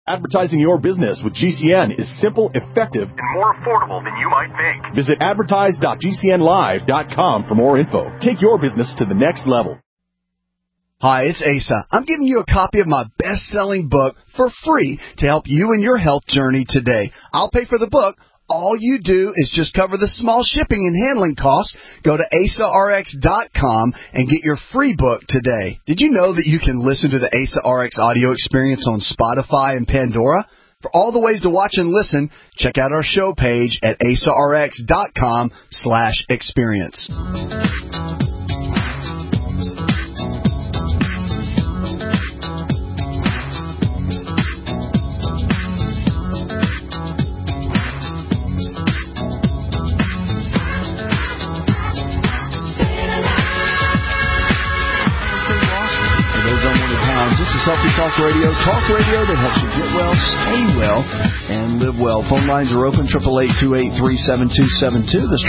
Advertising your business with GCN is simple, effective, and more affordable than you might think. Visit advertise.gcnlive.com for more info. Take your business to the next level. Hi, it's Asa. I'm giving you a copy of my best-selling book for free to help you in your health journey today. I'll pay for the book. All you do is just cover the small shipping and handling costs. Go to AsaRx.com and get your free book today. Did you know that you can listen to the AsaRx audio experience on Spotify and Pandora? For all the ways to watch and listen, check out our show page at AsaRx.com/experience. This is Healthy Talk Radio that helps you get well, stay well, and live well. Phone lines are open, 888-283-7272. That's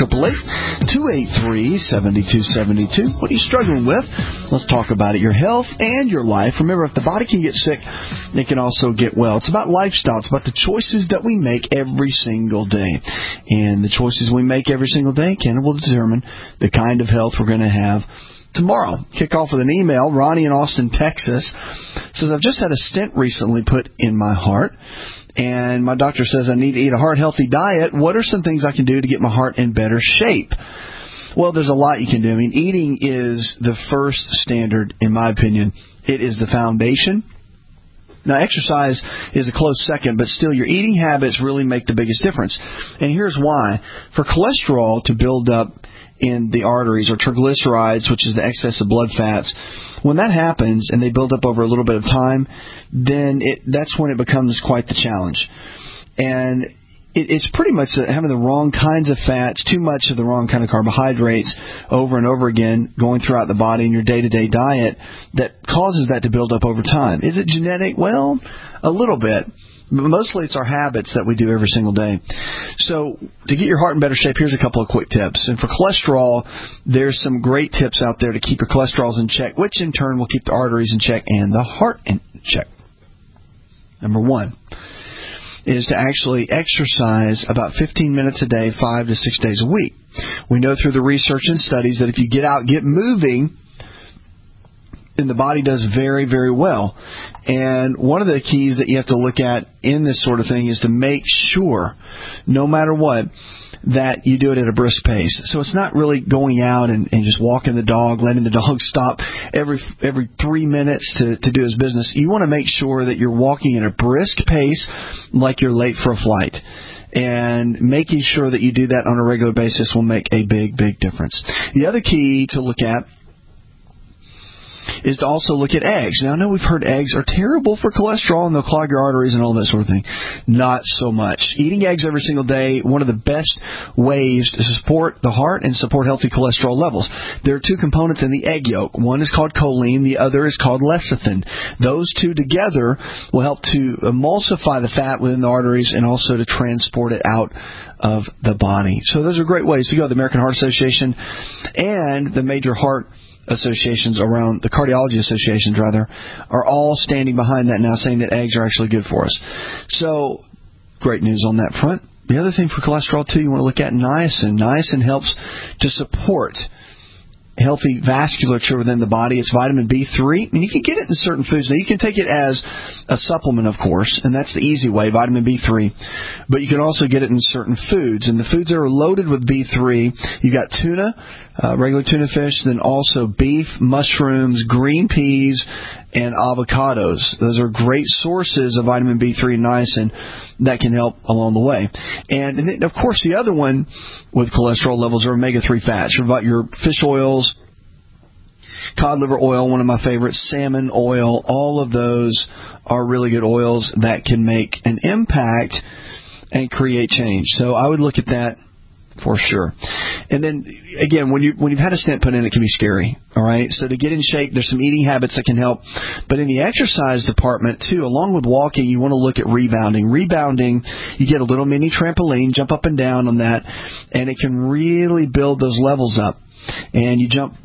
888-283-7272. What are you struggling with? Let's talk about it. Your health and your life. Remember, if the body can get sick, it can also get well. It's about lifestyle. It's about the choices that we make every single day. And the choices we make every single day will determine the kind of health we're going to have tomorrow. Kick off with an email. Ronnie in Austin, Texas says, I've just had a stent recently put in my heart, and my doctor says I need to eat a heart-healthy diet. What are some things I can do to get my heart in better shape? Well, there's a lot you can do. I mean, eating is the first standard, in my opinion. It is the foundation. Now, exercise is a close second, but still, your eating habits really make the biggest difference. And here's why. For cholesterol to build up in the arteries, or triglycerides, which is the excess of blood fats, when that happens and they build up over a little bit of time, then that's when it becomes quite the challenge. And it's pretty much having the wrong kinds of fats, too much of the wrong kind of carbohydrates over and over again going throughout the body in your day-to-day diet that causes that to build up over time. Is it genetic? Well, a little bit. Mostly it's our habits that we do every single day. So to get your heart in better shape, here's a couple of quick tips. And for cholesterol, there's some great tips out there to keep your cholesterols in check, which in turn will keep the arteries in check and the heart in check. Number one is to actually exercise about 15 minutes a day, 5 to 6 days a week. We know through the research and studies that if you get out, get moving, then the body does very, very well. And one of the keys that you have to look at in this sort of thing is to make sure, no matter what, that you do it at a brisk pace. So it's not really going out and just walking the dog, letting the dog stop every 3 minutes to do his business. You want to make sure that you're walking at a brisk pace like you're late for a flight. And making sure that you do that on a regular basis will make a big, big difference. The other key to look at is to also look at eggs. Now, I know we've heard eggs are terrible for cholesterol and they'll clog your arteries and all that sort of thing. Not so much. Eating eggs every single day, one of the best ways to support the heart and support healthy cholesterol levels. There are two components in the egg yolk. One is called choline. The other is called lecithin. Those two together will help to emulsify the fat within the arteries and also to transport it out of the body. So those are great ways to go. The American Heart Association and the major heart associations around, the cardiology associations rather, are all standing behind that now, saying that eggs are actually good for us. So, great news on that front. The other thing for cholesterol, too, you want to look at niacin. Niacin helps to support healthy vasculature within the body. It's vitamin B3, and you can get it in certain foods. Now, you can take it as a supplement, of course, and that's the easy way, vitamin B3. But you can also get it in certain foods, and the foods that are loaded with B3, you've got tuna, regular tuna fish, then also beef, mushrooms, green peas, and avocados. Those are great sources of vitamin B3 and niacin that can help along the way. And then, of course, the other one with cholesterol levels are omega-3 fats. Your fish oils, cod liver oil, one of my favorites, salmon oil, all of those are really good oils that can make an impact and create change. So I would look at that for sure. And then, again, when you've had a stent put in, it can be scary, all right? So to get in shape, there's some eating habits that can help. But in the exercise department, too, along with walking, you want to look at rebounding. Rebounding, you get a little mini trampoline, jump up and down on that, and it can really build those levels up. And you jump,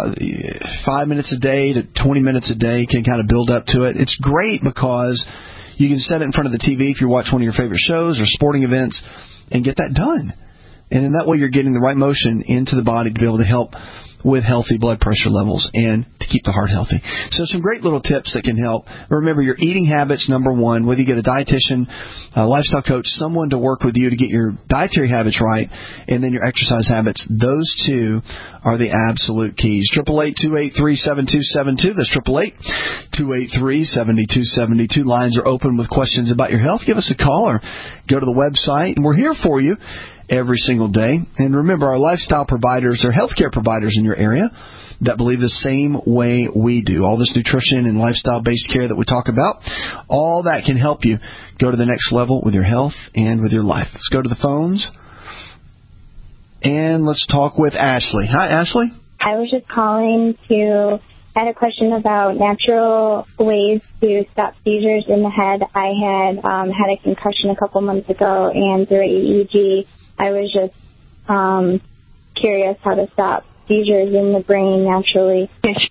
5 minutes a day to 20 minutes a day can kind of build up to it. It's great because You can set it in front of the TV if you watch one of your favorite shows or sporting events and get that done. And in that way, you're getting the right motion into the body to be able to help with healthy blood pressure levels and to keep the heart healthy. So some great little tips that can help. Remember, your eating habits, number one, whether you get a dietitian, a lifestyle coach, someone to work with you to get your dietary habits right, and then your exercise habits, those two are the absolute keys. 888-283-7272. That's 888-283-7272. Lines are open with questions about your health. Give us a call or go to the website, and we're here for you every single day. And remember, our lifestyle providers are healthcare providers in your area that believe the same way we do. All this nutrition and lifestyle-based care that we talk about, all that can help you go to the next level with your health and with your life. Let's go to the phones, and let's talk with Ashley. Hi, Ashley. I was just calling I had a question about natural ways to stop seizures in the head. I had had a concussion a couple months ago, and through EEG, I was just curious how to stop seizures in the brain naturally.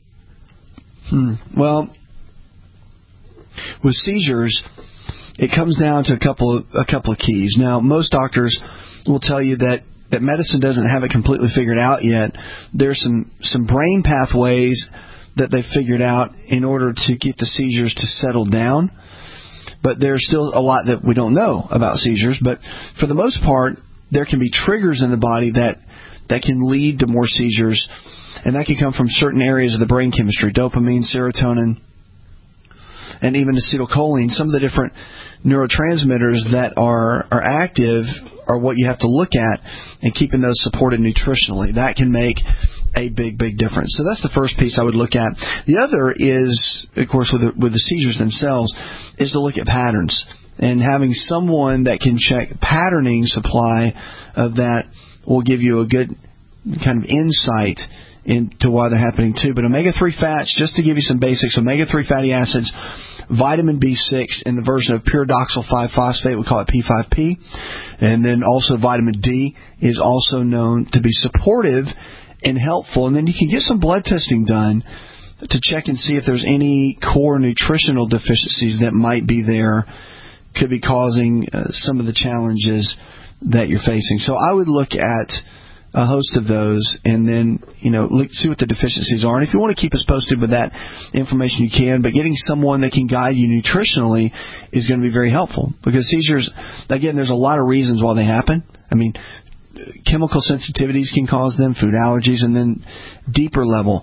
Well, with seizures, it comes down to a couple of keys. Now, most doctors will tell you that medicine doesn't have it completely figured out yet. There's some brain pathways that they've figured out in order to get the seizures to settle down. But there's still a lot that we don't know about seizures. But for the most part, there can be triggers in the body that can lead to more seizures, and that can come from certain areas of the brain chemistry, dopamine, serotonin, and even acetylcholine. Some of the different neurotransmitters that are active are what you have to look at, and keeping those supported nutritionally. That can make a big, big difference. So that's the first piece I would look at. The other is, of course, with the seizures themselves, is to look at patterns. And having someone that can check patterning supply of that will give you a good kind of insight into why they're happening too. But omega-3 fats, just to give you some basics, omega-3 fatty acids, vitamin B6 in the version of pyridoxal 5-phosphate, we call it P5P. And then also vitamin D is also known to be supportive and helpful. And then you can get some blood testing done to check and see if there's any core nutritional deficiencies that might be there, could be causing some of the challenges that you're facing. So I would look at a host of those and then, see what the deficiencies are. And if you want to keep us posted with that information, you can. But getting someone that can guide you nutritionally is going to be very helpful, because seizures, again, there's a lot of reasons why they happen. I mean, chemical sensitivities can cause them, food allergies, and then deeper level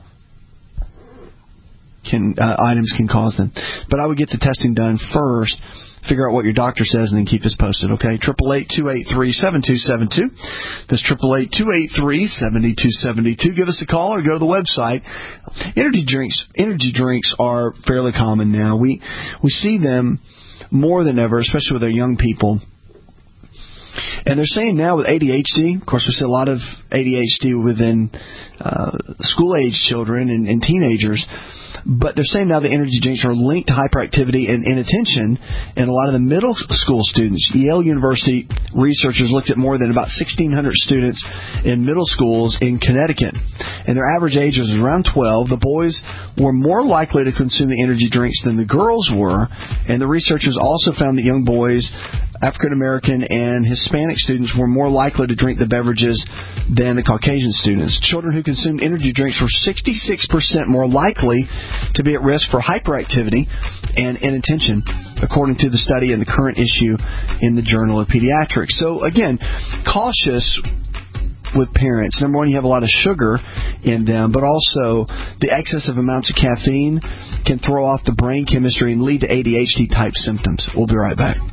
items can cause them. But I would get the testing done first, figure out what your doctor says, and then keep us posted, okay? 888-283-7272. That's 888-283-7272. Give us a call or go to the website. Energy drinks are fairly common now. We see them more than ever, especially with our young people. And they're saying now with ADHD, of course, we see a lot of ADHD within school-age children and teenagers, but they're saying now the energy drinks are linked to hyperactivity and inattention in a lot of the middle school students. Yale University researchers looked at more than about 1,600 students in middle schools in Connecticut, and their average age was around 12. The boys were more likely to consume the energy drinks than the girls were, and the researchers also found that young boys, African American and Hispanic students, were more likely to drink the beverages than the Caucasian students. Children who consumed energy drinks were 66% more likely to be at risk for hyperactivity and inattention, according to the study in the current issue in the Journal of Pediatrics. So again, cautious with parents. Number one, you have a lot of sugar in them, but also the excessive amounts of caffeine can throw off the brain chemistry and lead to ADHD-type symptoms. We'll be right back.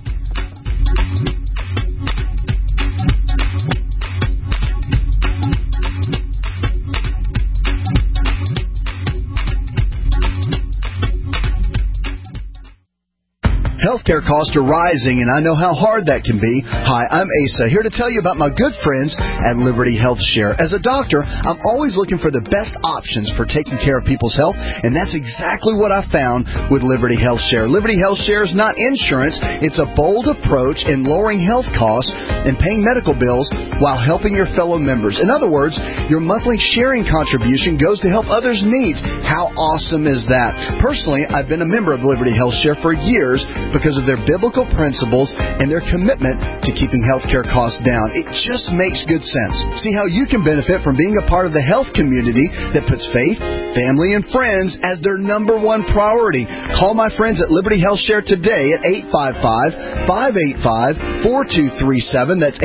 Healthcare costs are rising, and I know how hard that can be. Hi, I'm Asa, here to tell you about my good friends at Liberty Health Share. As a doctor, I'm always looking for the best options for taking care of people's health, and that's exactly what I found with Liberty Health Share. Liberty Health Share is not insurance. It's a bold approach in lowering health costs and paying medical bills while helping your fellow members. In other words, your monthly sharing contribution goes to help others' needs. How awesome is that? Personally, I've been a member of Liberty Health Share for years, because of their biblical principles and their commitment to keeping healthcare costs down. It just makes good sense. See how you can benefit from being a part of the health community that puts faith, family, and friends as their number one priority. Call my friends at Liberty Health Share today at 855-585-4237. That's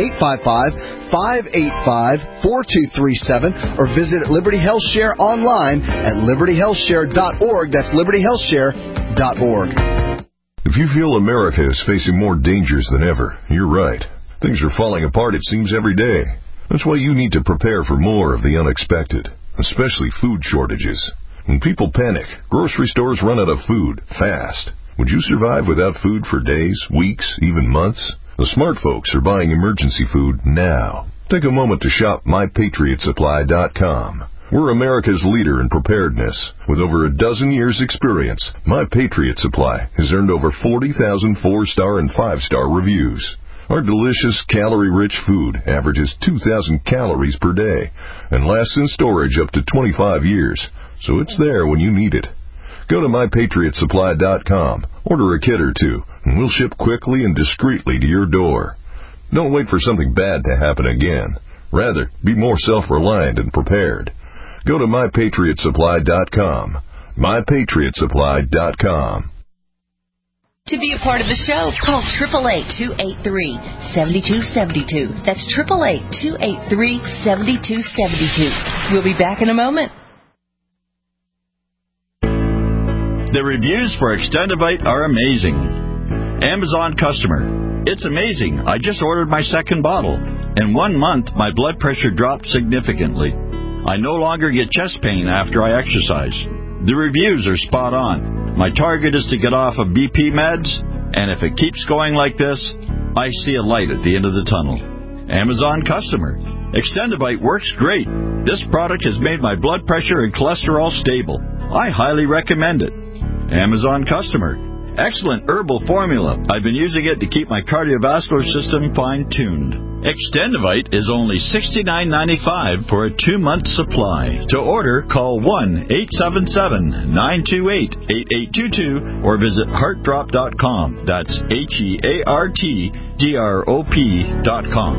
855-585-4237. Or visit Liberty Health Share online at libertyhealthshare.org. That's libertyhealthshare.org. If you feel America is facing more dangers than ever, you're right. Things are falling apart, it seems, every day. That's why you need to prepare for more of the unexpected, especially food shortages. When people panic, grocery stores run out of food fast. Would you survive without food for days, weeks, even months? The smart folks are buying emergency food now. Take a moment to shop MyPatriotSupply.com. We're America's leader in preparedness. With over a dozen years' experience, My Patriot Supply has earned over 40,000 4-star and 5-star reviews. Our delicious, calorie-rich food averages 2,000 calories per day and lasts in storage up to 25 years, so it's there when you need it. Go to MyPatriotSupply.com, order a kit or two, and we'll ship quickly and discreetly to your door. Don't wait for something bad to happen again. Rather, be more self-reliant and prepared. Go to MyPatriotSupply.com. MyPatriotSupply.com. To be a part of the show, call 888-283-7272. That's 888-283-7272. We'll be back in a moment. The reviews for Extendivite are amazing. Amazon customer. It's amazing. I just ordered my second bottle. In 1 month, my blood pressure dropped significantly. I no longer get chest pain after I exercise. The reviews are spot on. My target is to get off of BP meds, and if it keeps going like this, I see a light at the end of the tunnel. Amazon customer. Extendivite works great. This product has made my blood pressure and cholesterol stable. I highly recommend it. Amazon customer. Excellent herbal formula. I've been using it to keep my cardiovascular system fine-tuned. Extendivite is only $69.95 for a 2-month supply. To order, call 1-877-928-8822 or visit heartdrop.com. That's HEARTDROP.com.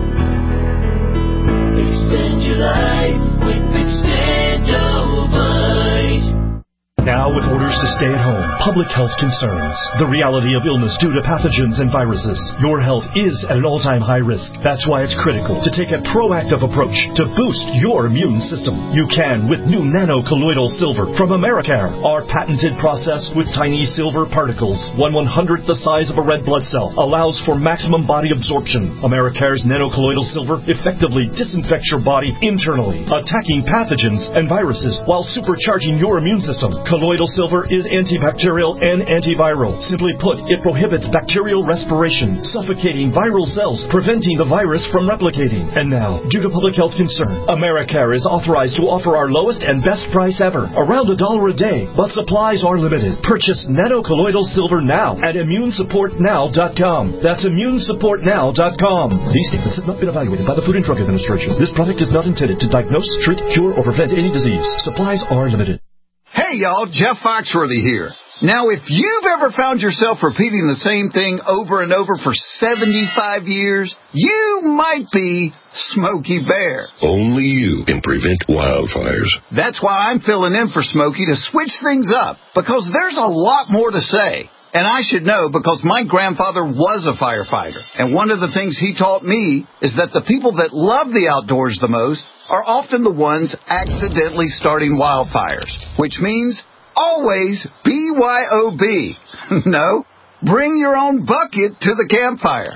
Extend your life with Extendivite. Now, with orders to stay at home, public health concerns, the reality of illness due to pathogens and viruses, your health is at an all-time high risk. That's why it's critical to take a proactive approach to boost your immune system. You can with new nano-colloidal silver from Americare. Our patented process with tiny silver particles, 1/100th the size of a red blood cell, allows for maximum body absorption. Americare's nano-colloidal silver effectively disinfects your body internally, attacking pathogens and viruses while supercharging your immune system. Colloidal silver is antibacterial and antiviral. Simply put, it prohibits bacterial respiration, suffocating viral cells, preventing the virus from replicating. And now, due to public health concern, Americare is authorized to offer our lowest and best price ever, around $1 a day, but supplies are limited. Purchase nano-colloidal silver now at ImmuneSupportNow.com. That's ImmuneSupportNow.com. These statements have not been evaluated by the Food and Drug Administration. This product is not intended to diagnose, treat, cure, or prevent any disease. Supplies are limited. Hey, y'all, Jeff Foxworthy here. Now, if you've ever found yourself repeating the same thing over and over for 75 years, you might be Smokey Bear. Only you can prevent wildfires. That's why I'm filling in for Smokey to switch things up, because there's a lot more to say. And I should know because my grandfather was a firefighter. And one of the things he taught me is that the people that love the outdoors the most are often the ones accidentally starting wildfires, which means always BYOB. No, bring your own bucket to the campfire.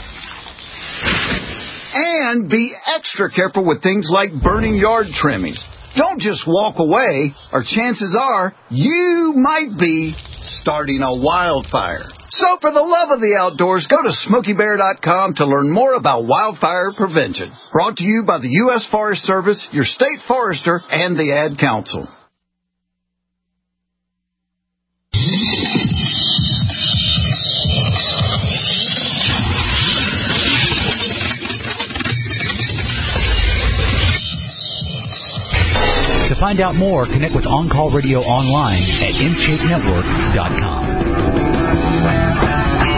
And be extra careful with things like burning yard trimmings. Don't just walk away, or chances are you might be starting a wildfire. So for the love of the outdoors, go to SmokeyBear.com to learn more about wildfire prevention. Brought to you by the U.S. Forest Service, your state forester, and the Ad Council. To find out more, connect with On Call Radio online at InShapeNetwork.com.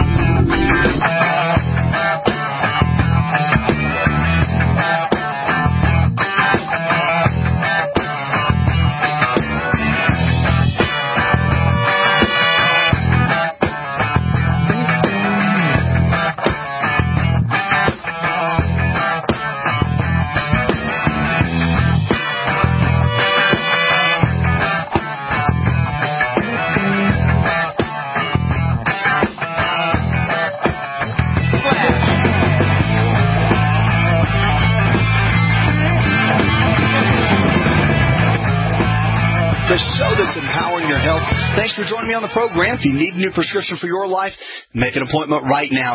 the show that's empowering your health. Thanks for joining me on the program. If you need a new prescription for your life, make an appointment right now.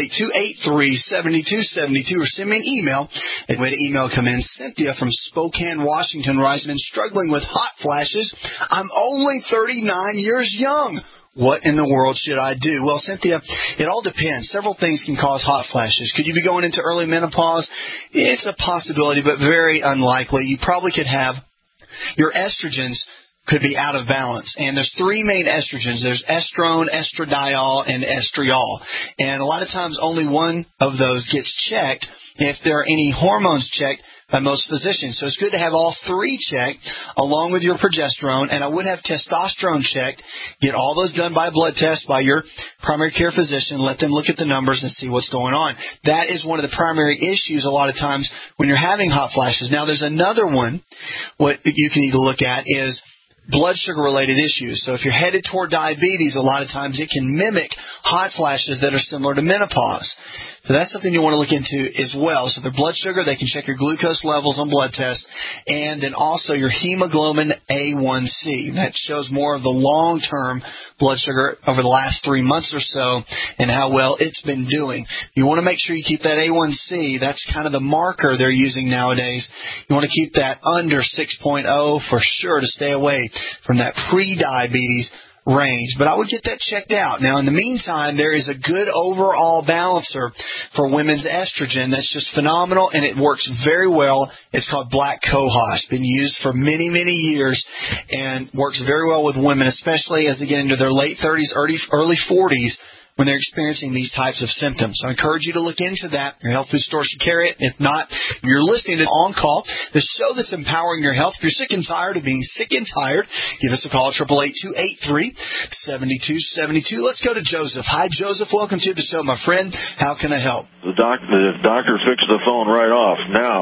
888-283-7272 or send me an email. The way to email come in, Cynthia from Spokane, Washington, writes, been struggling with hot flashes. I'm only 39 years young. What in the world should I do? Well, Cynthia, it all depends. Several things can cause hot flashes. Could you be going into early menopause? It's a possibility, but very unlikely. You probably could have your estrogens could be out of balance. And there's three main estrogens. There's estrone, estradiol, and estriol. And a lot of times only one of those gets checked. If there are any hormones checked by most physicians. So it's good to have all three checked along with your progesterone, and I would have testosterone checked. Get all those done by blood test by your primary care physician. Let them look at the numbers and see what's going on. That is one of the primary issues a lot of times when you're having hot flashes. Now there's another one. What you can need to look at is blood sugar related issues. So if you're headed toward diabetes, a lot of times it can mimic hot flashes that are similar to menopause. So that's something you want to look into as well. So their blood sugar, they can check your glucose levels on blood tests, and then also your hemoglobin A1C. That shows more of the long-term blood sugar over the last 3 months or so and how well it's been doing. You want to make sure you keep that A1C. That's kind of the marker they're using nowadays. You want to keep that under 6.0 for sure to stay away from that pre-diabetes range, but I would get that checked out. Now, in the meantime, there is a good overall balancer for women's estrogen that's just phenomenal, and it works very well. It's called Black Cohosh. Been used for many, many years and works very well with women, especially as they get into their late 30s, early 40s, when they're experiencing these types of symptoms. So I encourage you to look into that. Your health food store should carry it. If not, you're listening to On Call, the show that's empowering your health. If you're sick and tired of being sick and tired, give us a call at 888-283-7272. Let's go to Joseph. Hi, Joseph. Welcome to the show, my friend. How can I help? The doctor fixed the phone right off.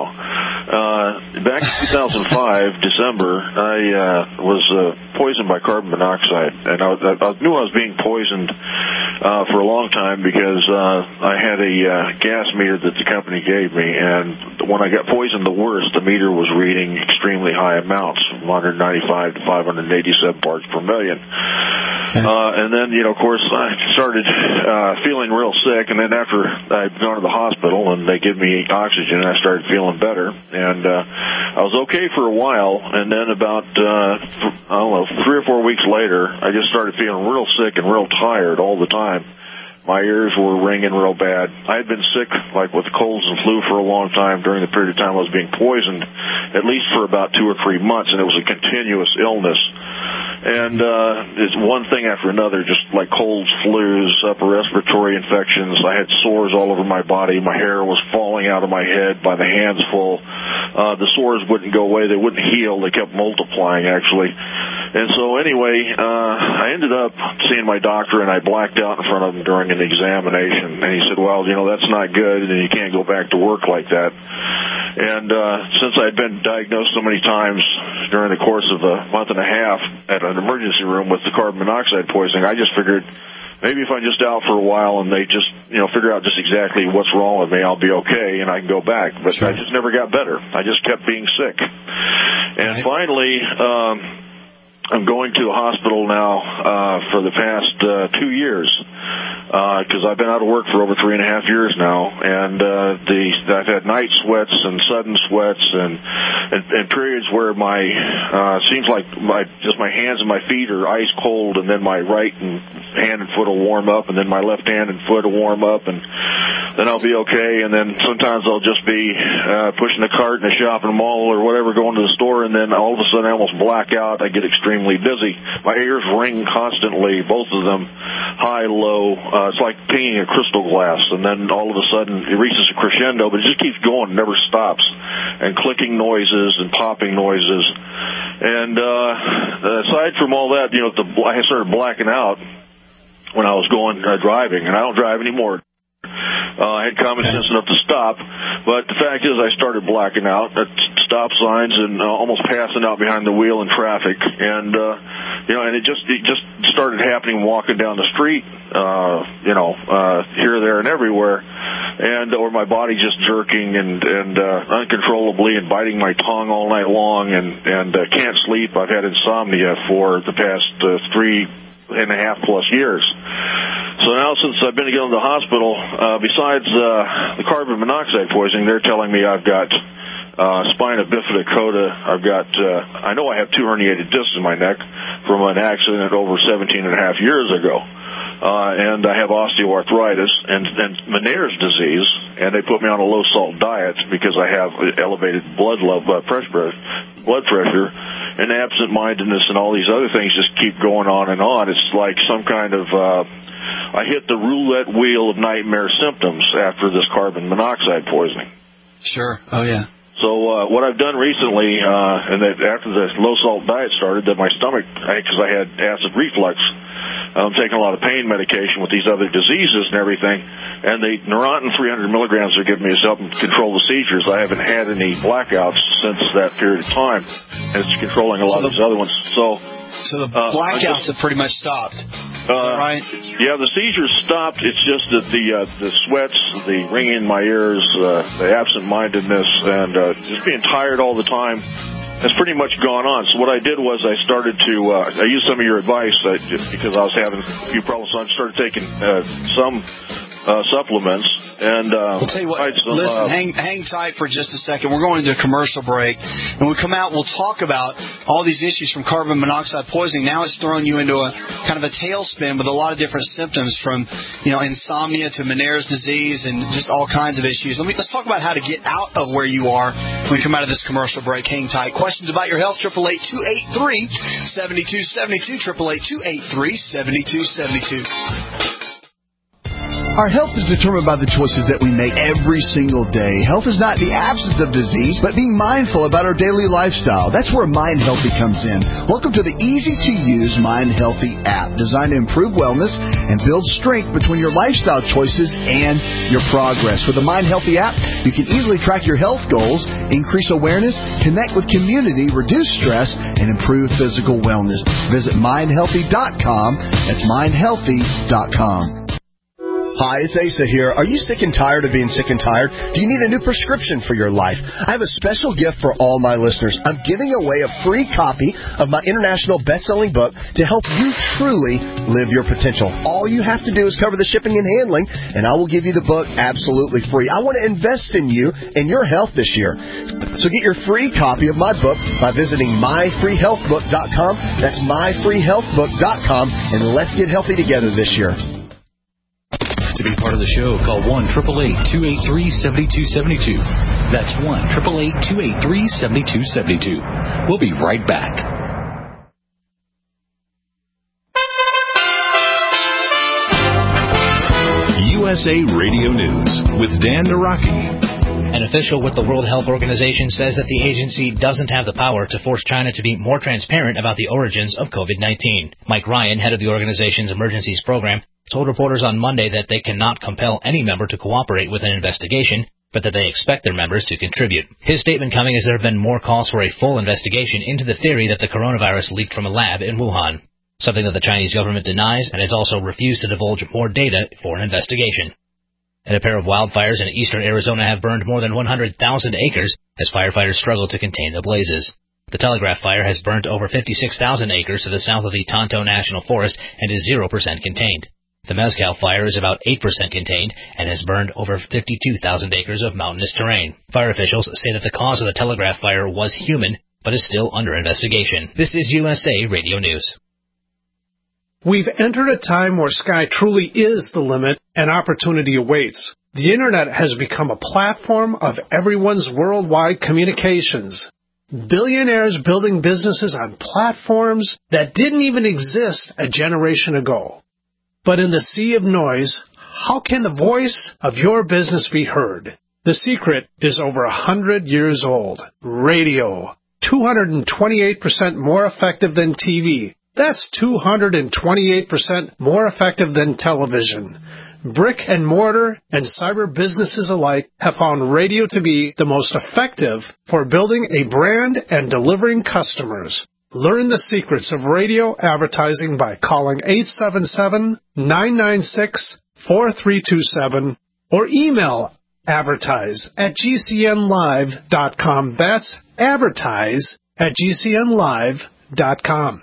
Now, back in 2005, December, I was poisoned by carbon monoxide, and I knew I was being poisoned for a long time because I had a gas meter that the company gave me, and when I got poisoned the worst, the meter was reading extremely high amounts, from 195 to 587 parts per million. And then, of course, I started feeling real sick, and then after I'd gone to the hospital and they give me oxygen, I started feeling better, and I was okay for a while, and then about, 3 or 4 weeks later, I just started feeling real sick and real tired all the time. My ears were ringing real bad. I had been sick, like with colds and flu for a long time during the period of time I was being poisoned, at least for about 2 or 3 months, and it was a continuous illness. And it's one thing after another, just like colds, flus, upper respiratory infections. I had sores all over my body. My hair was falling out of my head by the handful. The sores wouldn't go away. They wouldn't heal. They kept multiplying, actually. And so anyway, I ended up seeing my doctor, and I blacked out in front of him during an examination. And he said, well, that's not good, and you can't go back to work like that. And since I'd been diagnosed so many times during the course of a month and a half at an emergency room with the carbon monoxide poisoning, I just figured maybe if I'm just out for a while and they just, figure out just exactly what's wrong with me, I'll be okay and I can go back. But sure. I just never got better. I just kept being sick. And finally, I'm going to a hospital now for the past 2 years because I've been out of work for over 3.5 years now, and I've had night sweats and sudden sweats and periods where seems like my hands and my feet are ice cold, and then my right hand and foot will warm up, and then my left hand and foot will warm up, and then I'll be okay. And then sometimes I'll just be pushing a cart in a shopping mall or whatever, going to the store, and then all of a sudden I almost black out. I get extremely dizzy. My ears ring constantly, both of them, high, low. It's like pinging a crystal glass, and then all of a sudden it reaches a crescendo, but it just keeps going, never stops, and clicking noises and popping noises. And aside from all that, I started blacking out when I was going driving, and I don't drive anymore. I had common sense enough to stop, but the fact is I started blacking out at stop signs and almost passing out behind the wheel in traffic, and and it just started happening walking down the street, here, there, and everywhere, or my body just jerking and uncontrollably and biting my tongue all night long, and can't sleep. I've had insomnia for the past 3.5+ years. So now, since I've been to go to the hospital, besides the carbon monoxide poisoning, they're telling me I've got spina bifida coda. I know I have 2 herniated discs in my neck from an accident over 17.5 years ago. And I have osteoarthritis and Meniere's disease, and they put me on a low-salt diet because I have elevated blood pressure, and absent-mindedness and all these other things just keep going on and on. It's like some kind of I hit the roulette wheel of nightmare symptoms after this carbon monoxide poisoning. Sure. Oh, yeah. So what I've done recently, and that after the low-salt diet started, that my stomach, because I had acid reflux, I'm taking a lot of pain medication with these other diseases and everything, and the Neurontin 300 milligrams they're giving me is helping control the seizures. I haven't had any blackouts since that period of time, and it's controlling a lot of these other ones. So the blackouts have pretty much stopped, right? Yeah, the seizures stopped. It's just that the sweats, the ringing in my ears, the absent-mindedness, and just being tired all the time, has pretty much gone on. So what I did was I started to, I used some of your advice just because I was having a few problems, so I started taking some supplements. And I'll tell you what, listen, hang tight for just a second. We're going into a commercial break. When we come out, we'll talk about all these issues from carbon monoxide poisoning. Now it's throwing you into a kind of a tailspin with a lot of different symptoms from, insomnia to Meniere's disease and just all kinds of issues. Let's talk about how to get out of where you are when we come out of this commercial break. Hang tight. Questions about your health, 888-283-7272, 888-283-7272. Our health is determined by the choices that we make every single day. Health is not the absence of disease, but being mindful about our daily lifestyle. That's where Mind Healthy comes in. Welcome to the easy-to-use Mind Healthy app, designed to improve wellness and build strength between your lifestyle choices and your progress. With the Mind Healthy app, you can easily track your health goals, increase awareness, connect with community, reduce stress, and improve physical wellness. Visit mindhealthy.com. That's mindhealthy.com. Hi, it's Asa here. Are you sick and tired of being sick and tired? Do you need a new prescription for your life? I have a special gift for all my listeners. I'm giving away a free copy of my international best-selling book to help you truly live your potential. All you have to do is cover the shipping and handling, and I will give you the book absolutely free. I want to invest in you and your health this year. So get your free copy of my book by visiting myfreehealthbook.com. That's myfreehealthbook.com, and let's get healthy together this year. To be part of the show, call 1-888-283-7272. That's 1-888-283-7272. We'll be right back. USA Radio News with Dan Naraki. An official with the World Health Organization says that the agency doesn't have the power to force China to be more transparent about the origins of COVID-19. Mike Ryan, head of the organization's emergencies program, told reporters on Monday that they cannot compel any member to cooperate with an investigation, but that they expect their members to contribute. His statement coming as there have been more calls for a full investigation into the theory that the coronavirus leaked from a lab in Wuhan, something that the Chinese government denies and has also refused to divulge more data for an investigation. And a pair of wildfires in eastern Arizona have burned more than 100,000 acres as firefighters struggle to contain the blazes. The Telegraph fire has burnt over 56,000 acres to the south of the Tonto National Forest and is 0% contained. The Mezcal fire is about 8% contained and has burned over 52,000 acres of mountainous terrain. Fire officials say that the cause of the Telegraph fire was human, but is still under investigation. This is USA Radio News. We've entered a time where sky truly is the limit and opportunity awaits. The Internet has become a platform of everyone's worldwide communications. Billionaires building businesses on platforms that didn't even exist a generation ago. But in the sea of noise, how can the voice of your business be heard? The secret is over 100 years old. Radio. 228% more effective than TV. That's 228% more effective than television. brick and mortar, and cyber businesses alike have found radio to be the most effective for building a brand and delivering customers. Learn the secrets of radio advertising by calling 877-996-4327 or email advertise@gcnlive.com. That's advertise@gcnlive.com.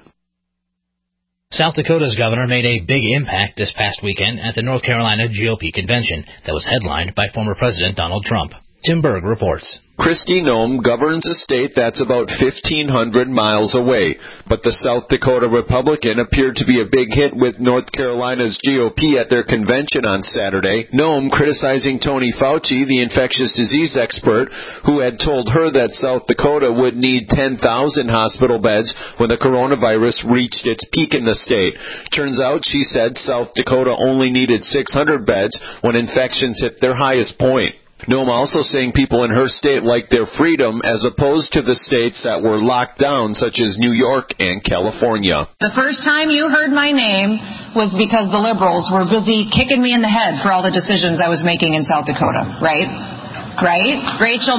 South Dakota's governor made a big impact this past weekend at the North Carolina GOP convention that was headlined by former President Donald Trump. Tim Berg reports. Kristi Noem governs a state that's about 1,500 miles away, but the South Dakota Republican appeared to be a big hit with North Carolina's GOP at their convention on Saturday. Noem criticizing Tony Fauci, the infectious disease expert, who had told her that South Dakota would need 10,000 hospital beds when the coronavirus reached its peak in the state. Turns out, she said, South Dakota only needed 600 beds when infections hit their highest point. Noem also saying people in her state like their freedom as opposed to the states that were locked down, such as New York and California. The first time you heard my name was because the liberals were busy kicking me in the head for all the decisions I was making in South Dakota, right? Rachel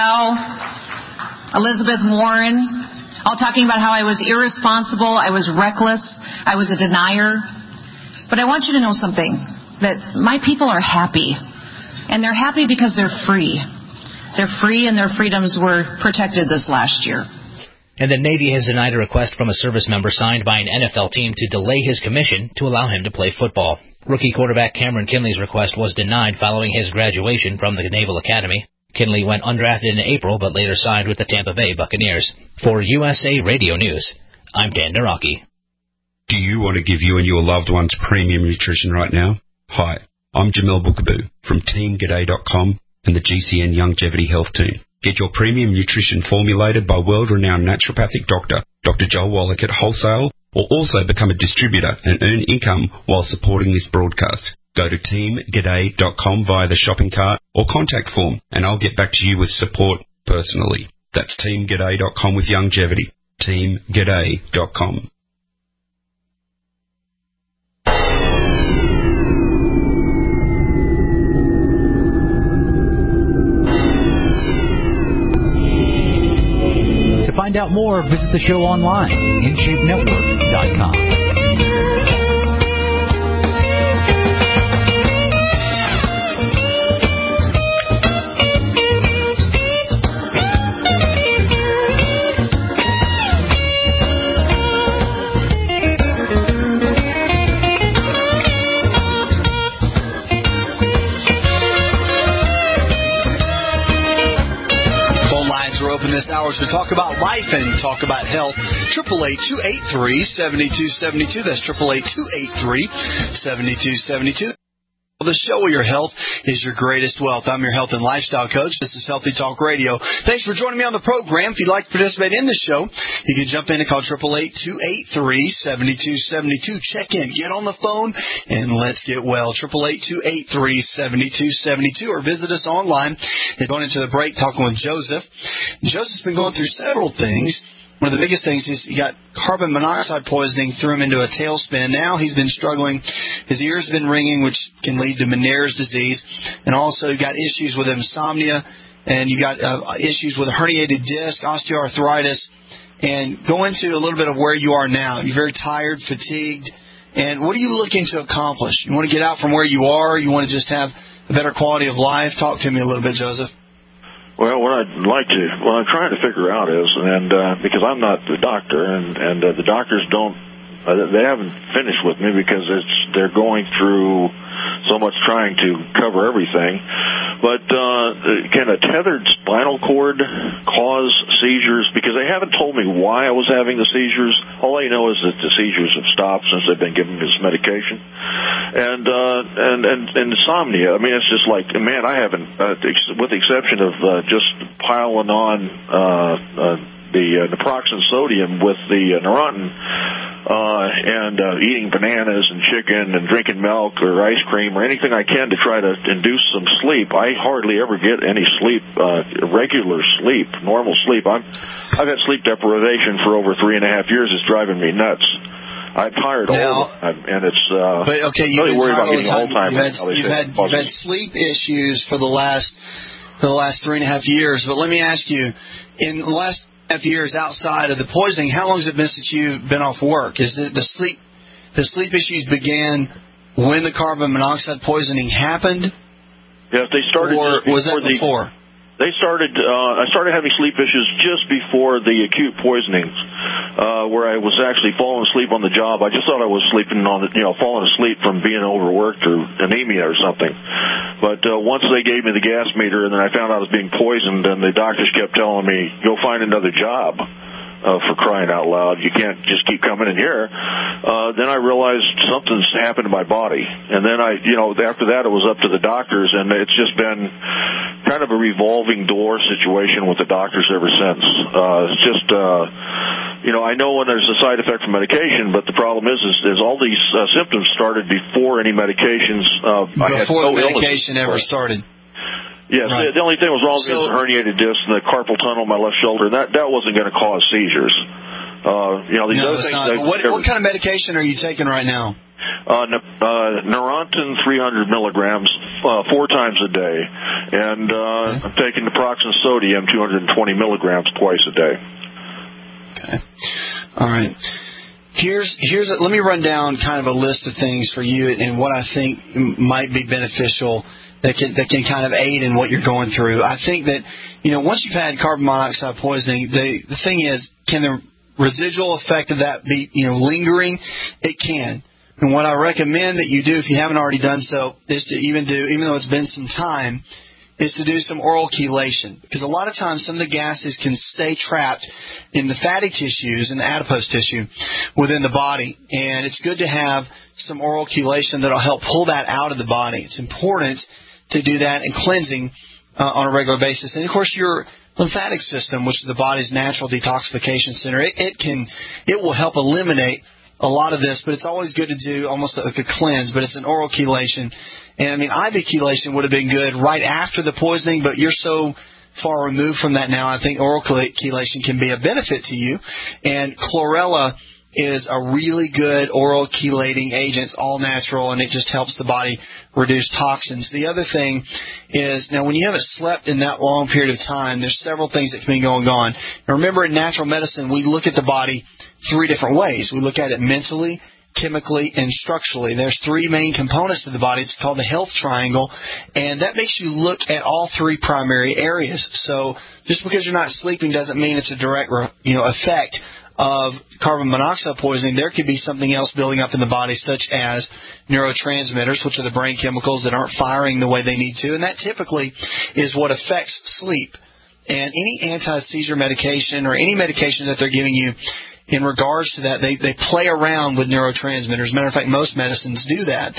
Maddow, Elizabeth Warren, all talking about how I was irresponsible, I was reckless, I was a denier. But I want you to know something, that my people are happy. And they're happy because they're free. They're free and their freedoms were protected this last year. And the Navy has denied a request from a service member signed by an NFL team to delay his commission to allow him to play football. Rookie quarterback Cameron Kinley's request was denied following his graduation from the Naval Academy. Kinley went undrafted in April but later signed with the Tampa Bay Buccaneers. For USA Radio News, I'm Dan Naraki. Do you want to give you and your loved ones premium nutrition right now? Hi. I'm Jamel Bookaboo from TeamGaday.com and the GCN Longevity Health Team. Get your premium nutrition formulated by world-renowned naturopathic doctor, Dr. Joel Wallach at wholesale, or also become a distributor and earn income while supporting this broadcast. Go to TeamGaday.com via the shopping cart or contact form, and I'll get back to you with support personally. That's TeamGaday.com with longevity. TeamGaday.com. To find out more, visit the show online, InShapeNetwork.com. This hour to talk about life and talk about health. 888-283-7272. That's 888-283-7272. The show where your health is your greatest wealth. I'm your health and lifestyle coach. This is Healthy Talk Radio. Thanks for joining me on the program. If you'd like to participate in the show, you can jump in and call 888-283-7272. Check in, get on the phone, and let's get well. 888-283-7272, or visit us online. And going into the break, talking with Joseph. Joseph's been going through several things. One of the biggest things is he got carbon monoxide poisoning, threw him into a tailspin. Now he's been struggling. His ears have been ringing, which can lead to Meniere's disease. And also you got issues with insomnia, and you got issues with a herniated disc, osteoarthritis. And go into a little bit of where you are now. You're very tired, fatigued. And what are you looking to accomplish? You want to get out from where you are? You want to just have a better quality of life? Talk to me a little bit, Joseph. Well, what I'm trying to figure out is, because I'm not the doctor, and the doctors they haven't finished with me because they're going through so much trying to cover everything. But can a tethered spinal cord cause seizures? Because they haven't told me why I was having the seizures. All I know is that the seizures have stopped since they've been giving me this medication. And insomnia. I mean, it's just like, man, I haven't, with the exception of just piling on the naproxen sodium with the Neurontin, and eating bananas and chicken and drinking milk or ice cream or anything I can to try to induce some sleep. I hardly ever get any sleep, regular sleep, normal sleep. I've had sleep deprivation for over 3.5 years. It's driving me nuts. I'm tired all the time, and it's but okay, you've really been worried about tired getting Alzheimer's. You've had sleep issues for the last 3.5 years. But let me ask you, in the last 3.5 years outside of the poisoning, how long has it been since you've been off work? Is it the sleep issues began when the carbon monoxide poisoning happened? Yes, they started. Or was that before? They started. I started having sleep issues just before the acute poisonings, where I was actually falling asleep on the job. I just thought I was sleeping on, falling asleep from being overworked or anemia or something. But once they gave me the gas meter, and then I found out I was being poisoned, and the doctors kept telling me, "Go find another job." For crying out loud, you can't just keep coming in here. Then I realized something's happened to my body, and then after that it was up to the doctors, and it's just been kind of a revolving door situation with the doctors ever since. It's just, I know when there's a side effect from medication, but the problem is all these symptoms started before any medications. Before the medication ever started. Yes, right. The only thing that was wrong was the herniated disc and the carpal tunnel in my left shoulder. That wasn't going to cause seizures. These other things. What kind of medication are you taking right now? Neurontin 300 milligrams 4 times a day, and I'm taking naproxen sodium 220 milligrams twice a day. Okay. All right. Let me run down kind of a list of things for you and what I think might be beneficial that can kind of aid in what you're going through. I think that, once you've had carbon monoxide poisoning, the thing is, can the residual effect of that be, lingering? It can. And what I recommend that you do, if you haven't already done so, is to even though it's been some time, is to do some oral chelation. Because a lot of times some of the gases can stay trapped in the fatty tissues and the adipose tissue within the body. And it's good to have some oral chelation that will help pull that out of the body. It's important to do that and cleansing on a regular basis. And, of course, your lymphatic system, which is the body's natural detoxification center, it will help eliminate a lot of this, but it's always good to do almost like a cleanse, but it's an oral chelation. And, IV chelation would have been good right after the poisoning, but you're so far removed from that now, I think oral chelation can be a benefit to you. And chlorella is a really good oral chelating agent. It's all natural, and it just helps the body reduce toxins. The other thing is, now when you haven't slept in that long period of time, there's several things that can be going on. Now remember, in natural medicine, we look at the body 3 different ways. We look at it mentally, chemically, and structurally. There's 3 main components to the body. It's called the health triangle, and that makes you look at all 3 primary areas. So just because you're not sleeping doesn't mean it's a direct effect of carbon monoxide poisoning. There could be something else building up in the body, such as neurotransmitters, which are the brain chemicals that aren't firing the way they need to, and that typically is what affects sleep. And any anti-seizure medication or any medication that they're giving you in regards to that, they play around with neurotransmitters. As a matter of fact, most medicines do that.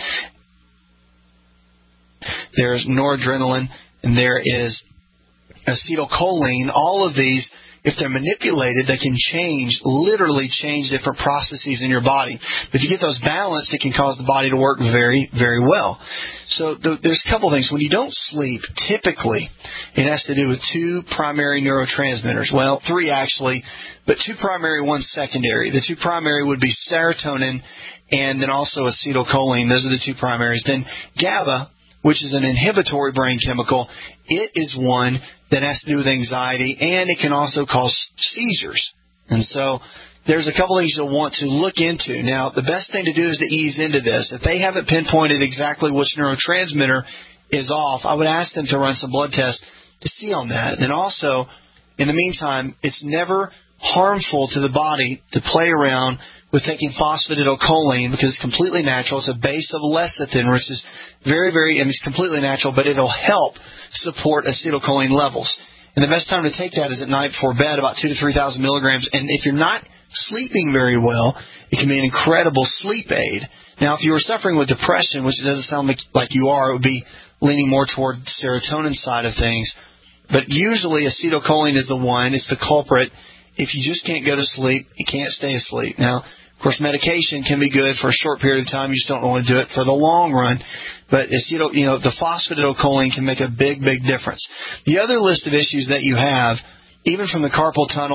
There's noradrenaline, and there is acetylcholine. All of these, if they're manipulated, they can literally change different processes in your body. But if you get those balanced, it can cause the body to work very, very well. So there's a couple things. When you don't sleep, typically, it has to do with 2 primary neurotransmitters. Well, 3 actually, but 2 primary, 1 secondary. The 2 primary would be serotonin and then also acetylcholine. Those are the 2 primaries. Then GABA, which is an inhibitory brain chemical, it is one that has to do with anxiety, and it can also cause seizures. And so there's a couple things you'll want to look into. Now, the best thing to do is to ease into this. If they haven't pinpointed exactly which neurotransmitter is off, I would ask them to run some blood tests to see on that. And also, in the meantime, it's never harmful to the body to play around with taking phosphatidylcholine because it's completely natural. It's a base of lecithin, which is very, very, it's completely natural, but it'll help support acetylcholine levels. And the best time to take that is at night before bed, about 2,000 to 3,000 milligrams. And if you're not sleeping very well, it can be an incredible sleep aid. Now, if you were suffering with depression, which it doesn't sound like you are, it would be leaning more toward the serotonin side of things. But usually acetylcholine is the one, it's the culprit. If you just can't go to sleep, you can't stay asleep. Now, of course, medication can be good for a short period of time. You just don't want to do it for the long run. But the phosphatidylcholine can make a big, big difference. The other list of issues that you have, even from the carpal tunnel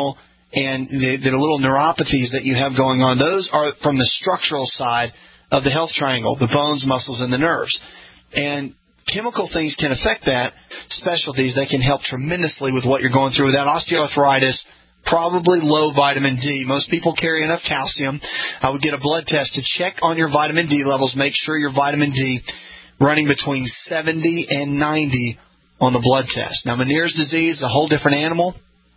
and the little neuropathies that you have going on, those are from the structural side of the health triangle, the bones, muscles, and the nerves. And chemical things can affect that. Specialties, they can help tremendously with what you're going through with that osteoarthritis, probably low vitamin D. Most people carry enough calcium. I would get a blood test to check on your vitamin D levels. Make sure your vitamin D running between 70 and 90 on the blood test. Now, Meniere's disease is a whole different animal.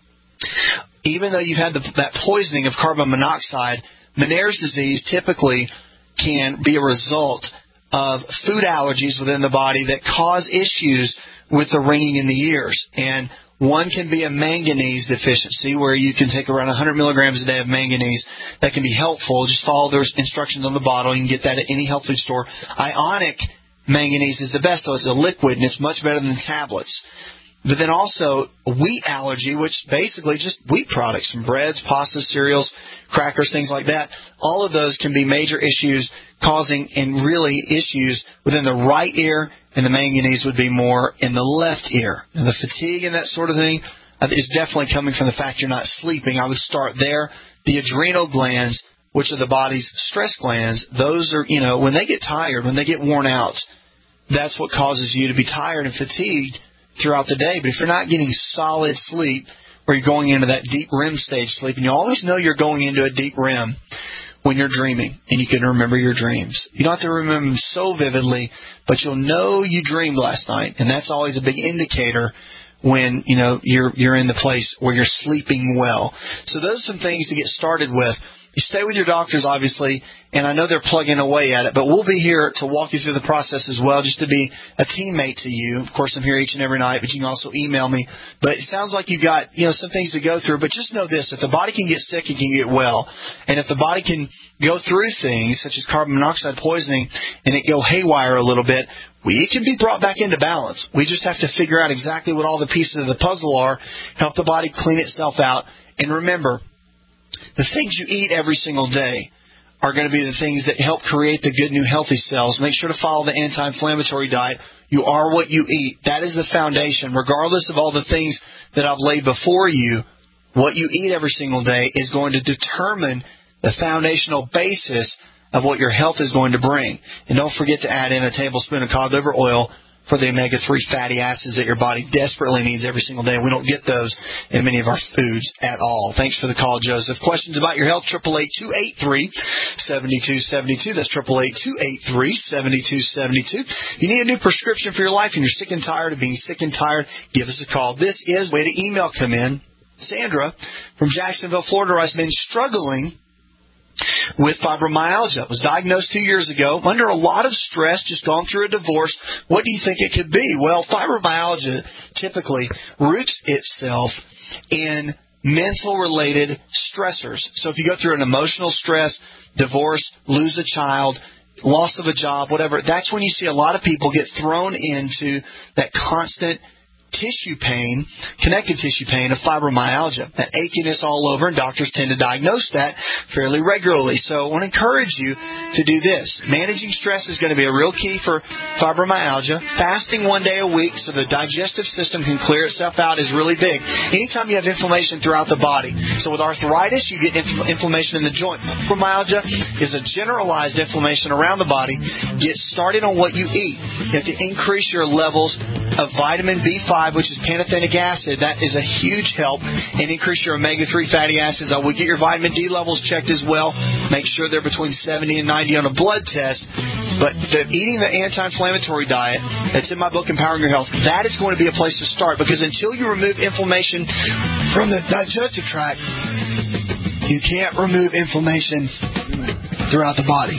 Even though you've had that poisoning of carbon monoxide, Meniere's disease typically can be a result of food allergies within the body that cause issues with the ringing in the ears. And one can be a manganese deficiency, where you can take around 100 milligrams a day of manganese. That can be helpful. Just follow those instructions on the bottle. You can get that at any health food store. Ionic manganese is the best, though. It's a liquid, and it's much better than tablets. But then also wheat allergy, which basically just wheat products, from breads, pastas, cereals, crackers, things like that. All of those can be major issues causing, and really issues within the right ear, and the manganese would be more in the left ear. And the fatigue and that sort of thing is definitely coming from the fact you're not sleeping. I would start there. The adrenal glands, which are the body's stress glands, those are, when they get tired, when they get worn out, that's what causes you to be tired and fatigued throughout the day. But if you're not getting solid sleep, or you're going into that deep REM stage sleep, and you always know you're going into a deep REM when you're dreaming, and you can remember your dreams. You don't have to remember them so vividly, but you'll know you dreamed last night, and that's always a big indicator when you're in the place where you're sleeping well. So those are some things to get started with. You stay with your doctors, obviously, and I know they're plugging away at it, but we'll be here to walk you through the process as well, just to be a teammate to you. Of course, I'm here each and every night, but you can also email me. But it sounds like you've got, some things to go through, but just know this: if the body can get sick, it can get well. And if the body can go through things such as carbon monoxide poisoning and it go haywire a little bit, it can be brought back into balance. We just have to figure out exactly what all the pieces of the puzzle are, help the body clean itself out. And remember, the things you eat every single day are going to be the things that help create the good new healthy cells. Make sure to follow the anti-inflammatory diet. You are what you eat. That is the foundation. Regardless of all the things that I've laid before you, what you eat every single day is going to determine the foundational basis of what your health is going to bring. And don't forget to add in a tablespoon of cod liver oil for the omega-3 fatty acids that your body desperately needs every single day. We don't get those in many of our foods at all. Thanks for the call, Joseph. Questions about your health, 888-283-7272. That's 888-283-7272. You need a new prescription for your life and you're sick and tired of being sick and tired, give us a call. This is the way to email come in. Sandra from Jacksonville, Florida, has been struggling with fibromyalgia. Was diagnosed 2 years ago, under a lot of stress, just gone through a divorce. What do you think it could be? Well, fibromyalgia typically roots itself in mental-related stressors. So if you go through an emotional stress, divorce, lose a child, loss of a job, whatever, that's when you see a lot of people get thrown into that constant tissue pain, connective tissue pain of fibromyalgia, that achiness all over, and doctors tend to diagnose that fairly regularly. So I want to encourage you to do this. Managing stress is going to be a real key for fibromyalgia. Fasting 1 day a week so the digestive system can clear itself out is really big. Anytime you have inflammation throughout the body. So with arthritis, you get inflammation in the joint. Fibromyalgia is a generalized inflammation around the body. Get started on what you eat. You have to increase your levels of vitamin B5, which is pantothenic acid. That is a huge help, and increase your omega-3 fatty acids. I would get your vitamin D levels checked as well. Make sure they're between 70 and 90 on a blood test. But eating the anti-inflammatory diet that's in my book, Empowering Your Health, that is going to be a place to start, because until you remove inflammation from the digestive tract, you can't remove inflammation throughout the body.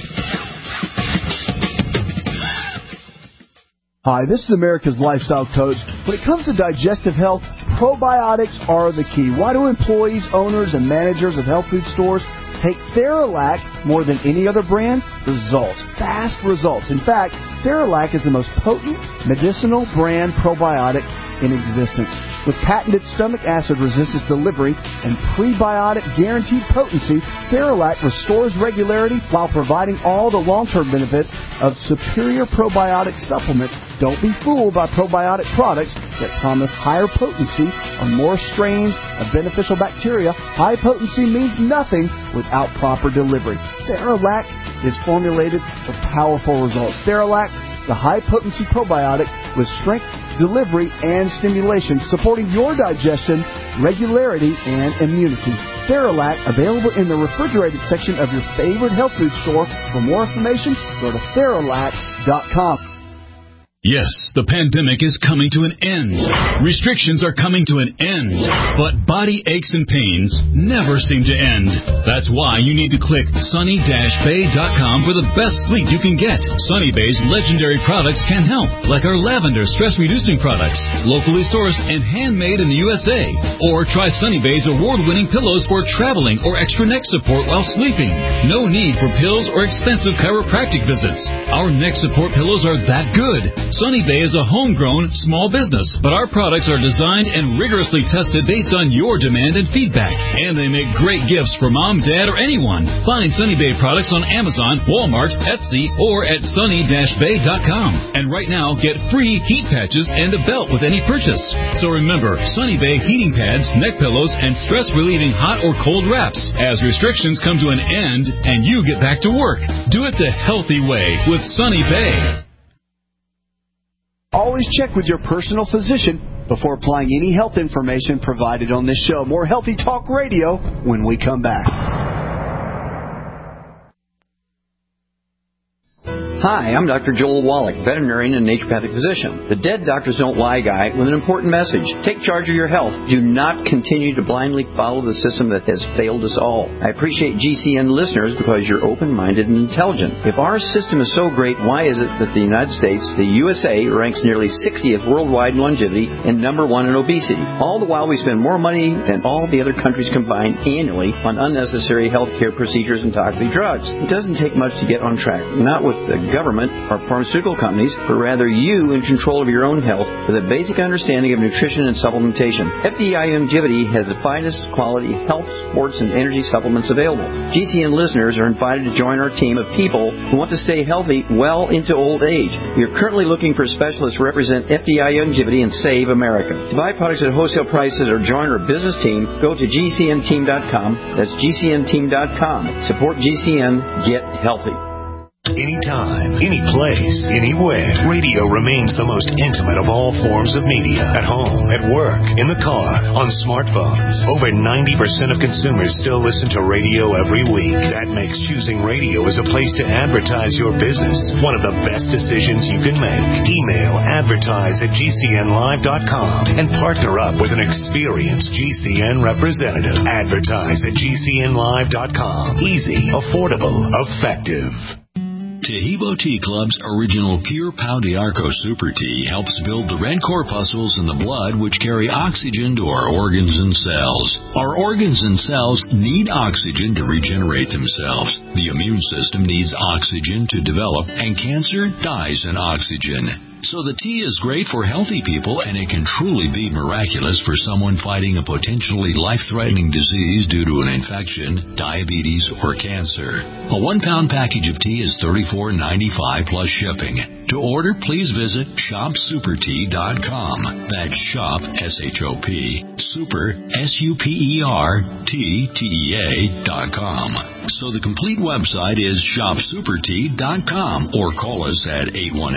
Hi, this is America's Lifestyle Coach. When it comes to digestive health, probiotics are the key. Why do employees, owners, and managers of health food stores take Theralac more than any other brand? Results. Fast results. In fact, Theralac is the most potent medicinal brand probiotic in existence. With patented stomach acid resistance delivery and prebiotic guaranteed potency, Theralac restores regularity while providing all the long-term benefits of superior probiotic supplements. Don't be fooled by probiotic products that promise higher potency or more strains of beneficial bacteria. High potency means nothing without proper delivery. Theralac is formulated for powerful results. Theralac, the high-potency probiotic with strength, delivery, and stimulation, supporting your digestion, regularity, and immunity. Theralac, available in the refrigerated section of your favorite health food store. For more information, go to Theralac.com. Yes, the pandemic is coming to an end. Restrictions are coming to an end. But body aches and pains never seem to end. That's why you need to click sunny-bay.com for the best sleep you can get. Sunny Bay's legendary products can help, like our lavender stress-reducing products, locally sourced and handmade in the USA. Or try Sunny Bay's award-winning pillows for traveling or extra neck support while sleeping. No need for pills or expensive chiropractic visits. Our neck support pillows are that good. Sunny Bay is a homegrown small business, but our products are designed and rigorously tested based on your demand and feedback. And they make great gifts for mom, dad, or anyone. Find Sunny Bay products on Amazon, Walmart, Etsy, or at sunny-bay.com. And right now, get free heat patches and a belt with any purchase. So remember, Sunny Bay heating pads, neck pillows, and stress-relieving hot or cold wraps as restrictions come to an end and you get back to work. Do it the healthy way with Sunny Bay. Always check with your personal physician before applying any health information provided on this show. More Healthy Talk Radio when we come back. Hi, I'm Dr. Joel Wallach, veterinarian and naturopathic physician. The Dead Doctors Don't Lie guy with an important message. Take charge of your health. Do not continue to blindly follow the system that has failed us all. I appreciate GCN listeners because you're open-minded and intelligent. If our system is so great, why is it that the United States, the USA, ranks nearly 60th worldwide in longevity and number 1 in obesity? All the while we spend more money than all the other countries combined annually on unnecessary healthcare procedures and toxic drugs. It doesn't take much to get on track. Not with the government or pharmaceutical companies, but rather you in control of your own health with a basic understanding of nutrition and supplementation. FDI Longevity has the finest quality health, sports, and energy supplements available. GCN listeners are invited to join our team of people who want to stay healthy well into old age. We are currently looking for specialists to represent FDI Longevity and Save America. To buy products at wholesale prices or join our business team, go to GCNteam.com. That's GCNteam.com. Support GCN. Get healthy. Anytime, any place, anywhere. Radio remains the most intimate of all forms of media. At home, at work, in the car, on smartphones. Over 90% of consumers still listen to radio every week. That makes choosing radio as a place to advertise your business one of the best decisions you can make. Email advertise@gcnlive.com and partner up with an experienced GCN representative. Advertise at gcnlive.com. Easy, affordable, effective. Tahibo Tea Club's original Pure Pau d'Arco Super Tea helps build the red corpuscles in the blood which carry oxygen to our organs and cells. Our organs and cells need oxygen to regenerate themselves. The immune system needs oxygen to develop, and cancer dies in oxygen. So the tea is great for healthy people, and it can truly be miraculous for someone fighting a potentially life-threatening disease due to an infection, diabetes, or cancer. A 1-pound package of tea is $34.95 plus shipping. To order, please visit shopsupertea.com. That's shop, S-H-O-P, super, SUPERTTEA.com. So the complete website is shopsupertea.com, or call us at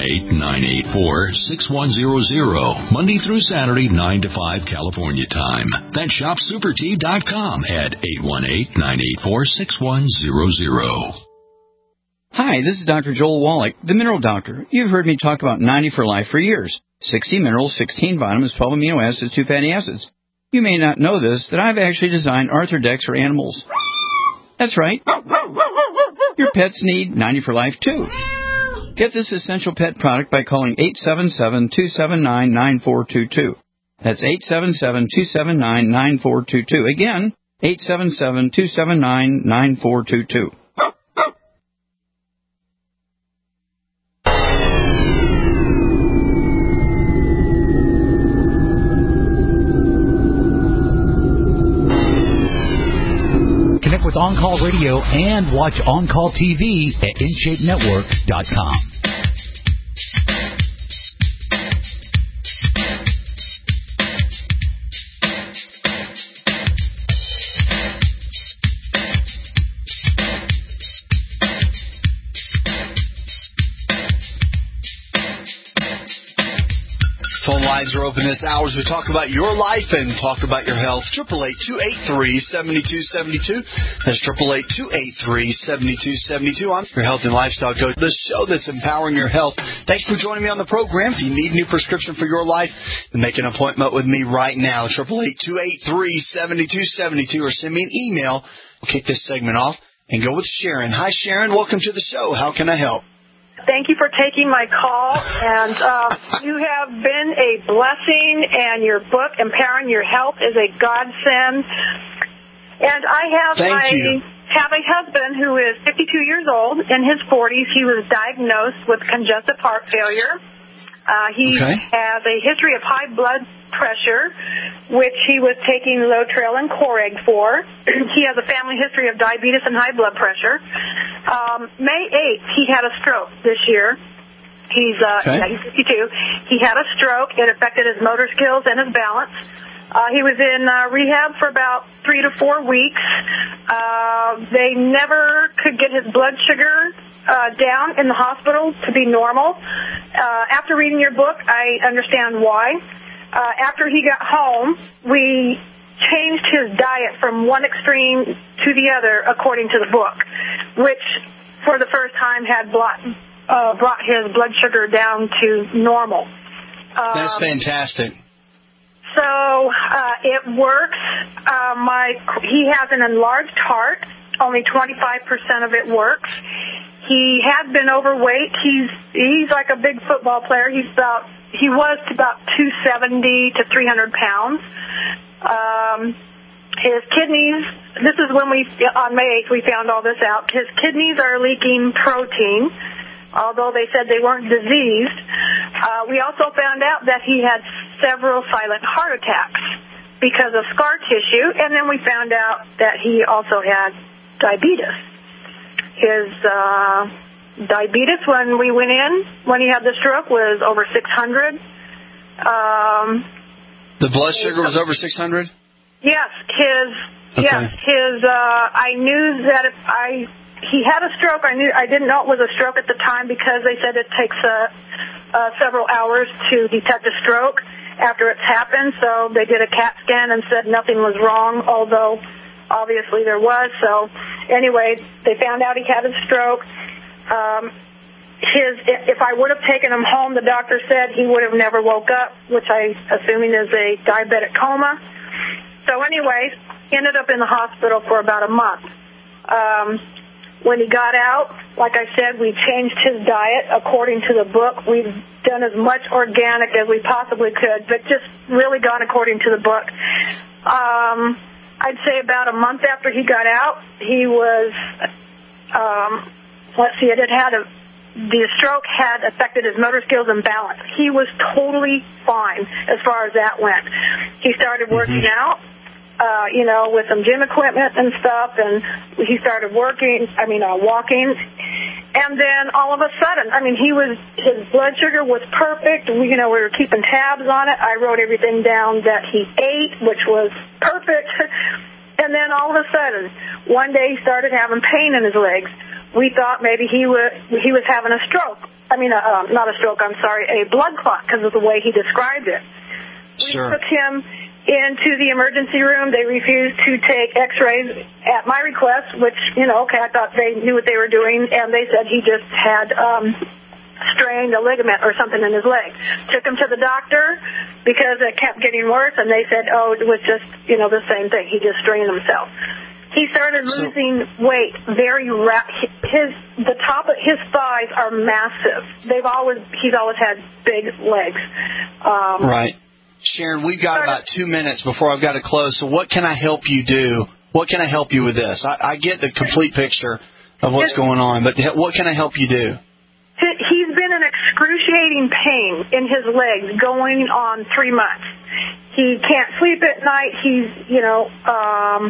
818-984-6100, Monday through Saturday, 9 to 5 California time. That's shopsupertea.com at 818-984-6100. Hi, this is Dr. Joel Wallach, the Mineral Doctor. You've heard me talk about 90 for Life for years. 60 minerals, 16 vitamins, 12 amino acids, 2 fatty acids. You may not know this, that I've actually designed Arthrodex for animals. That's right. Your pets need 90 for Life, too. Get this essential pet product by calling 877-279-9422. That's 877-279-9422. Again, 877-279-9422. On Call Radio and watch On Call TV at InShapeNetwork.com. Phone lines are open this hour as we talk about your life and talk about your health. 888-283-7272. That's 888-283-7272. I'm your health and lifestyle coach, the show that's empowering your health. Thanks for joining me on the program. If you need a new prescription for your life, then make an appointment with me right now. 888-283-7272 or send me an email. We'll kick this segment off and go with Sharon. Hi, Sharon. Welcome to the show. How can I help? Thank you for taking my call, and you have been a blessing, and your book, Empowering Your Health, is a godsend. And I have have a husband who is 52 years old. In his 40s, he was diagnosed with congestive heart failure. He has a history of high blood pressure, which he was taking Lotrel and Coreg for. He has a family history of diabetes and high blood pressure. May 8th, he had a stroke this year. He's 52. He had a stroke. It affected his motor skills and his balance. He was in rehab for about 3 to 4 weeks. They never could get his blood sugar down in the hospital to be normal. After reading your book, I understand why. After he got home, we changed his diet from one extreme to the other according to the book, which for the first time had brought his blood sugar down to normal. That's fantastic. So it works. He has an enlarged heart. Only 25% of it works. He has been overweight. He's like a big football player. He was about 270 to 300 pounds. His kidneys, this is when on May 8th we found all this out. His kidneys are leaking protein, although they said they weren't diseased. We also found out that he had several silent heart attacks because of scar tissue, and then we found out that he also had diabetes. His diabetes when we went in, when he had the stroke, was over 600. The blood sugar was over 600? Yes, I knew that if he had a stroke. I didn't know it was a stroke at the time because they said it takes several hours to detect a stroke after it's happened. So they did a CAT scan and said nothing was wrong, although obviously there was. So anyway, they found out he had a stroke. If I would have taken him home, the doctor said he would have never woke up, which I assuming is a diabetic coma. So anyway, ended up in the hospital for about a month. When he got out, like I said, we changed his diet according to the book. We've done as much organic as we possibly could, but just really gone according to the book. I'd say about a month after he got out, he was, the stroke had affected his motor skills and balance. He was totally fine as far as that went. He started working out, with some gym equipment and stuff, and he started walking. And then all of a sudden, his blood sugar was perfect. We were keeping tabs on it. I wrote everything down that he ate, which was perfect. And then all of a sudden, one day he started having pain in his legs. We thought maybe he was having a stroke. Not a stroke, a blood clot because of the way he described it. Sure. We took him into the emergency room. They refused to take x-rays at my request, which, I thought they knew what they were doing, and they said he just had strained a ligament or something in his leg. Took him to the doctor because it kept getting worse, and they said, it was just, the same thing. He just strained himself. He started losing weight very rapid. The top of his thighs are massive. He's always had big legs. Right. Sharon, we've got about 2 minutes before I've got to close, so what can I help you do? What can I help you with this? I get the complete picture of what's going on, but what can I help you do? He's been in excruciating pain in his legs going on 3 months. He can't sleep at night. He's,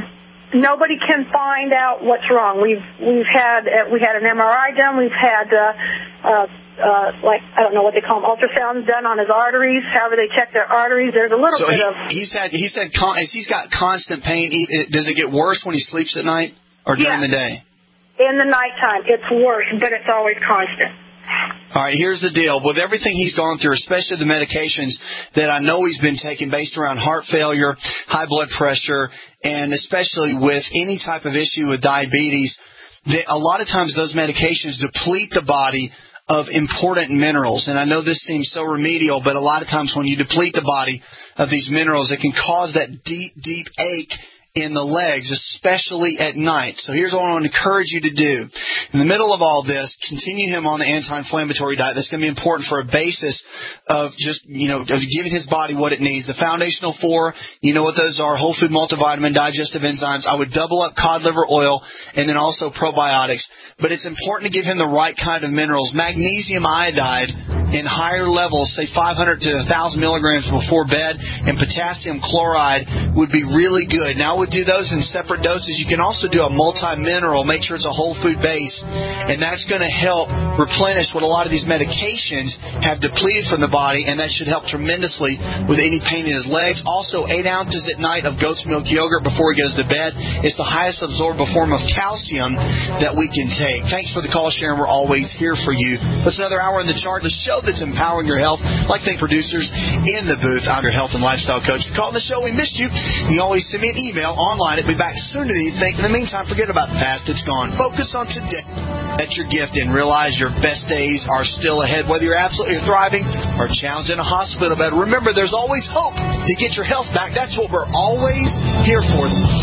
nobody can find out what's wrong. We had an MRI done. We've had like, I don't know what they call them, ultrasounds done on his arteries. However they check their arteries, there's a little bit of. He's got constant pain. Does it get worse when he sleeps at night or during the day? In the nighttime, it's worse, but it's always constant. All right, here's the deal. With everything he's gone through, especially the medications that I know he's been taking based around heart failure, high blood pressure, and especially with any type of issue with diabetes, a lot of times those medications deplete the body of important minerals. And I know this seems so remedial, but a lot of times when you deplete the body of these minerals, it can cause that deep, deep ache in the legs, especially at night. So here's what I want to encourage you to do. In the middle of all this, continue him on the anti-inflammatory diet. That's going to be important for a basis of just, of giving his body what it needs. The foundational 4, you know what those are: whole food multivitamin, digestive enzymes. I would double up cod liver oil and then also probiotics. But it's important to give him the right kind of minerals. Magnesium iodide in higher levels, say 500 to 1,000 milligrams before bed, and potassium chloride would be really good. Now, I would do those in separate doses. You can also do a multi-mineral, make sure it's a whole food base, and that's going to help replenish what a lot of these medications have depleted from the body, and that should help tremendously with any pain in his legs. Also, 8 ounces at night of goat's milk yogurt before he goes to bed. It's the highest absorbable form of calcium that we can take. Thanks for the call, Sharon. We're always here for you. It's another hour in the chart, the show that's empowering your health. Like the producers in the booth, I'm your health and lifestyle coach. If you called the show, we missed you. You always send me an email online. I'll be back soon to anything. In the meantime, forget about the past. It's gone. Focus on today. That's your gift, and realize your best days are still ahead. Whether you're absolutely thriving or challenged in a hospital bed, remember there's always hope to get your health back. That's what we're always here for.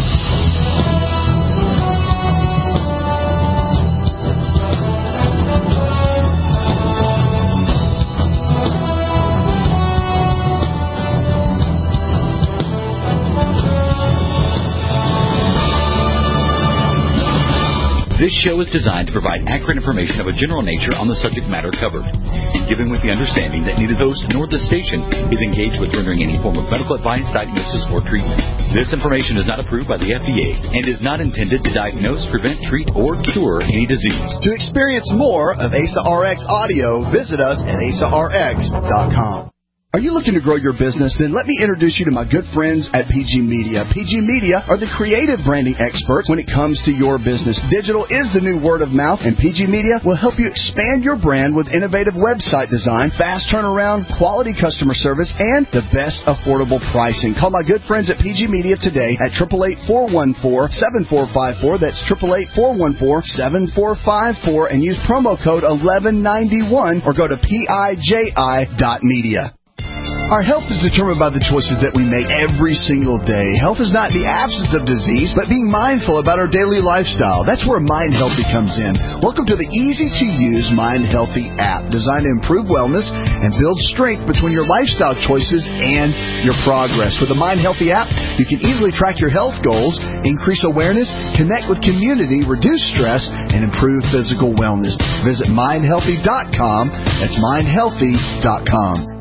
This show is designed to provide accurate information of a general nature on the subject matter covered, given with the understanding that neither host nor the station is engaged with rendering any form of medical advice, diagnosis, or treatment. This information is not approved by the FDA and is not intended to diagnose, prevent, treat, or cure any disease. To experience more of Asa RX audio, visit us at asarx.com. Are you looking to grow your business? Then let me introduce you to my good friends at PG Media. PG Media are the creative branding experts when it comes to your business. Digital is the new word of mouth, and PG Media will help you expand your brand with innovative website design, fast turnaround, quality customer service, and the best affordable pricing. Call my good friends at PG Media today at 888-414-7454. That's 888-414-7454, and use promo code 1191 or go to piji.media. Our health is determined by the choices that we make every single day. Health is not the absence of disease, but being mindful about our daily lifestyle. That's where Mind Healthy comes in. Welcome to the easy-to-use Mind Healthy app, designed to improve wellness and build strength between your lifestyle choices and your progress. With the Mind Healthy app, you can easily track your health goals, increase awareness, connect with community, reduce stress, and improve physical wellness. Visit mindhealthy.com. That's mindhealthy.com.